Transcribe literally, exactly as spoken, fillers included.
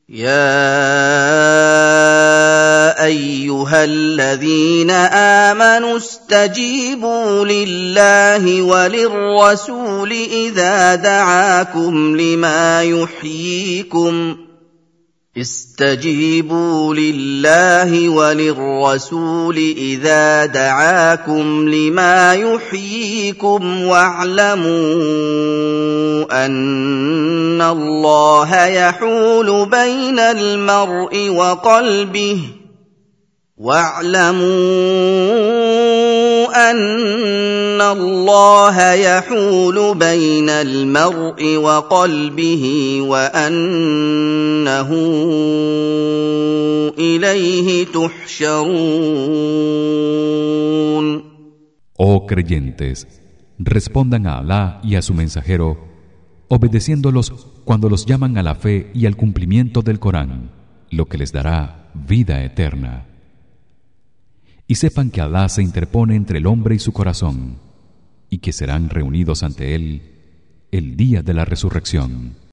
يا ايها الذين امنوا استجيبوا لله وللرسول اذا دعاكم لما يحييكم استجيبوا لله وللرسول اذا دعاكم لما يحييكم واعلموا ان الله يحول بين المرء وقلبه واعلموا ان الله يحول بين المرء وقلبه وانه اليه تحشرون. Oh creyentes, respondan a Alá y a su mensajero, obedeciéndolos cuando los llaman a la fe y al cumplimiento del Corán, lo que les dará vida eterna. Y sepan que Alá se interpone entre el hombre y su corazón, y que serán reunidos ante él el día de la resurrección.